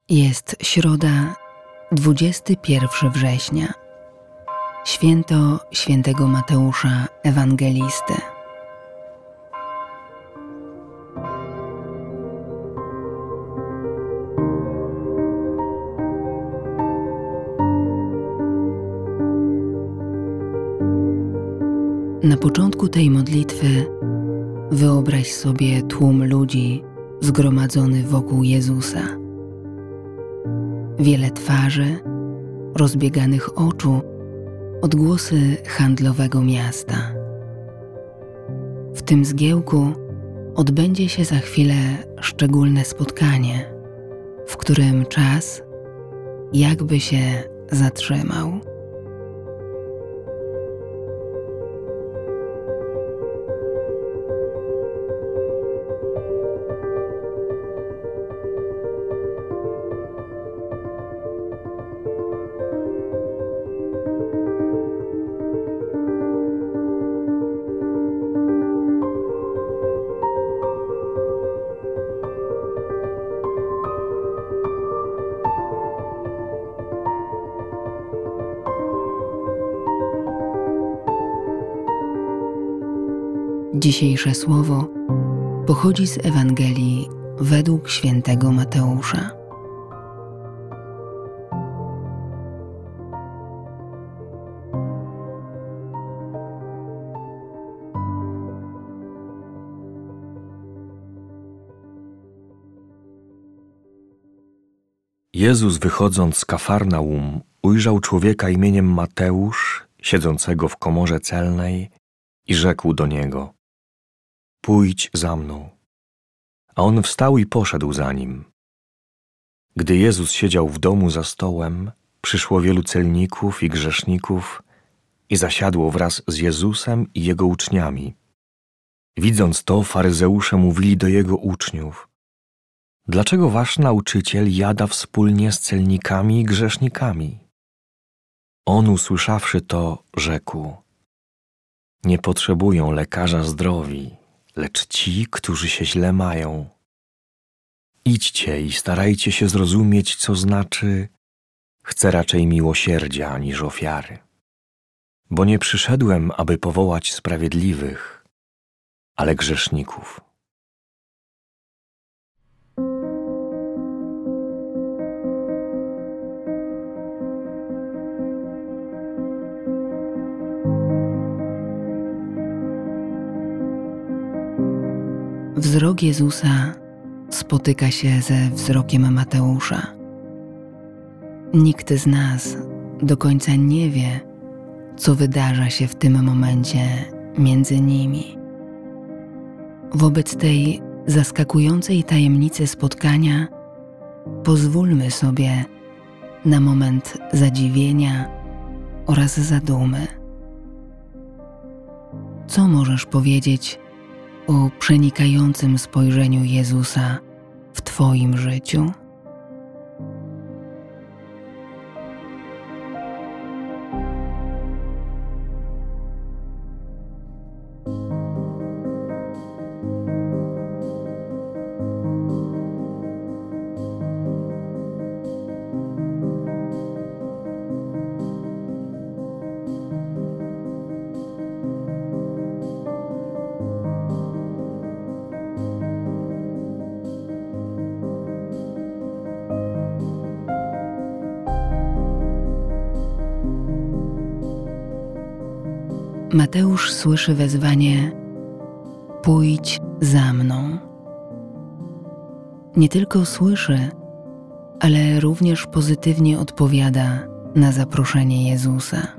Jest środa, 21 września, święto świętego Mateusza Ewangelisty. Na początku tej modlitwy wyobraź sobie tłum ludzi zgromadzony wokół Jezusa. Wiele twarzy, rozbieganych oczu, odgłosy handlowego miasta. W tym zgiełku odbędzie się za chwilę szczególne spotkanie, w którym czas jakby się zatrzymał. Dzisiejsze słowo pochodzi z Ewangelii według świętego Mateusza. Jezus, wychodząc z Kafarnaum, ujrzał człowieka imieniem Mateusz, siedzącego w komorze celnej, i rzekł do niego: „Pójdź za mną”. A on wstał i poszedł za nim. Gdy Jezus siedział w domu za stołem, przyszło wielu celników i grzeszników i zasiadło wraz z Jezusem i Jego uczniami. Widząc to, faryzeusze mówili do Jego uczniów: „Dlaczego wasz nauczyciel jada wspólnie z celnikami i grzesznikami?” On, usłyszawszy to, rzekł: „Nie potrzebują lekarza zdrowi, lecz ci, którzy się źle mają. Idźcie i starajcie się zrozumieć, co znaczy: chcę raczej miłosierdzia niż ofiary. Bo nie przyszedłem, aby powołać sprawiedliwych, ale grzeszników”. Wzrok Jezusa spotyka się ze wzrokiem Mateusza. Nikt z nas do końca nie wie, co wydarza się w tym momencie między nimi. Wobec tej zaskakującej tajemnicy spotkania pozwólmy sobie na moment zadziwienia oraz zadumy. Co możesz powiedzieć o przenikającym spojrzeniu Jezusa w Twoim życiu? Mateusz słyszy wezwanie: „Pójdź za mną”. Nie tylko słyszy, ale również pozytywnie odpowiada na zaproszenie Jezusa.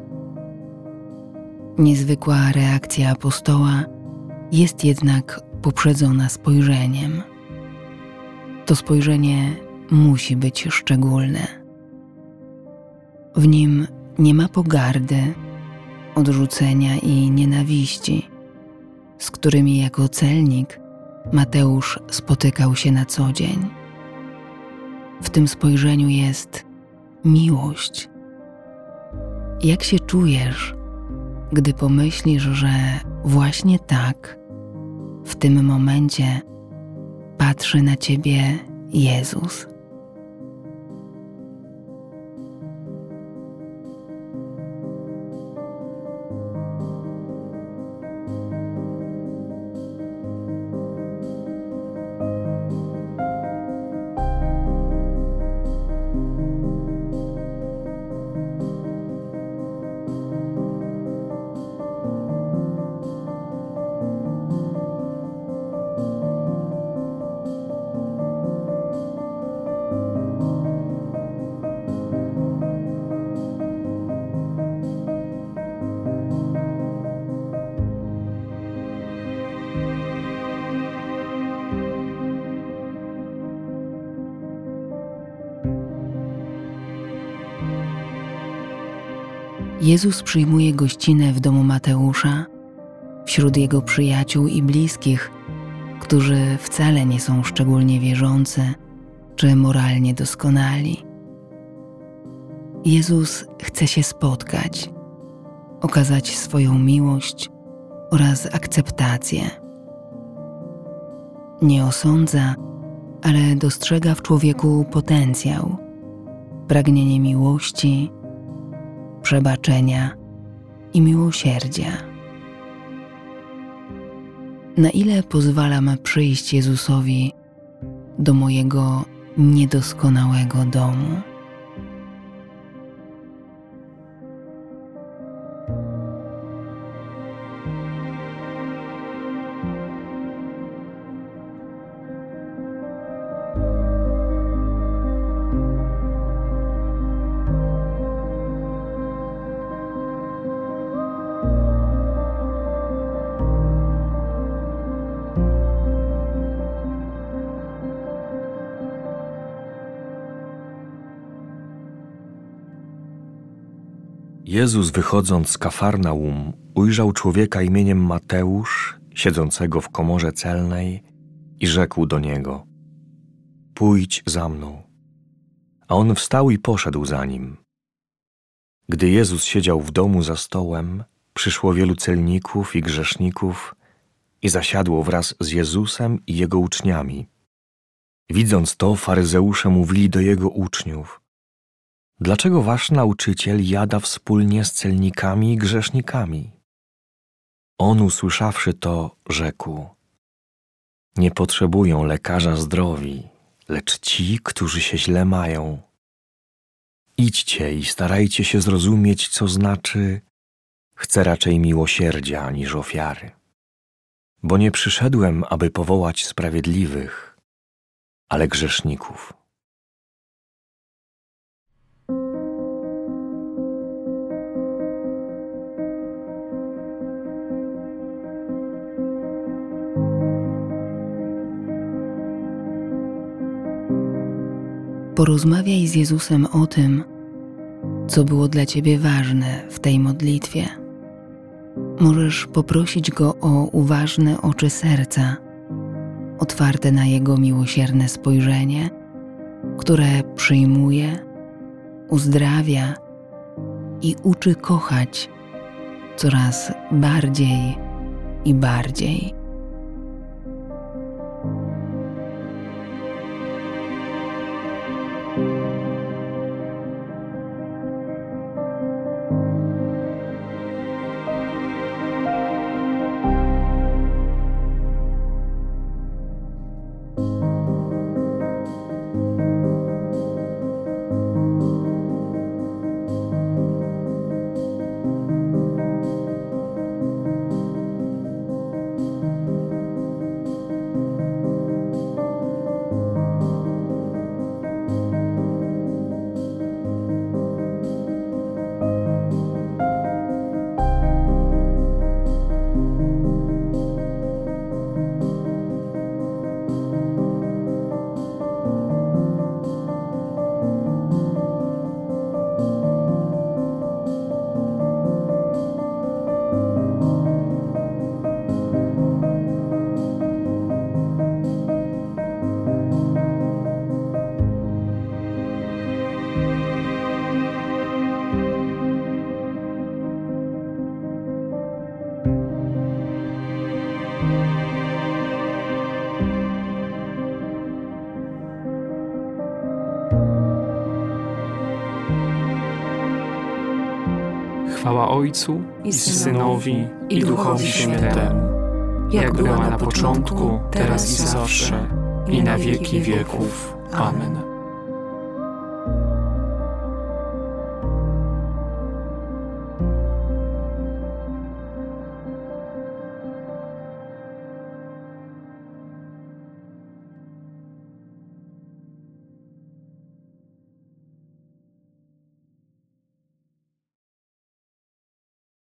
Niezwykła reakcja apostoła jest jednak poprzedzona spojrzeniem. To spojrzenie musi być szczególne. W nim nie ma pogardy, odrzucenia i nienawiści, z którymi jako celnik Mateusz spotykał się na co dzień. W tym spojrzeniu jest miłość. Jak się czujesz, gdy pomyślisz, że właśnie tak, w tym momencie patrzy na Ciebie Jezus? Jezus przyjmuje gościnę w domu Mateusza, wśród jego przyjaciół i bliskich, którzy wcale nie są szczególnie wierzący czy moralnie doskonali. Jezus chce się spotkać, okazać swoją miłość oraz akceptację. Nie osądza, ale dostrzega w człowieku potencjał, pragnienie miłości, przebaczenia i miłosierdzia. Na ile pozwalam przyjść Jezusowi do mojego niedoskonałego domu? Jezus, wychodząc z Kafarnaum, ujrzał człowieka imieniem Mateusz, siedzącego w komorze celnej, i rzekł do niego: „Pójdź za mną”. A on wstał i poszedł za nim. Gdy Jezus siedział w domu za stołem, przyszło wielu celników i grzeszników i zasiadło wraz z Jezusem i jego uczniami. Widząc to, faryzeusze mówili do jego uczniów: „Dlaczego wasz nauczyciel jada wspólnie z celnikami i grzesznikami?” On, usłyszawszy to, rzekł: „Nie potrzebują lekarza zdrowi, lecz ci, którzy się źle mają. Idźcie i starajcie się zrozumieć, co znaczy: chcę raczej miłosierdzia niż ofiary. Bo nie przyszedłem, aby powołać sprawiedliwych, ale grzeszników”. Porozmawiaj z Jezusem o tym, co było dla Ciebie ważne w tej modlitwie. Możesz poprosić Go o uważne oczy serca, otwarte na Jego miłosierne spojrzenie, które przyjmuje, uzdrawia i uczy kochać coraz bardziej i bardziej. Chwała Ojcu i Synowi, i Duchowi Świętemu, jak była na początku, teraz i zawsze, i na wieki wieków. Amen.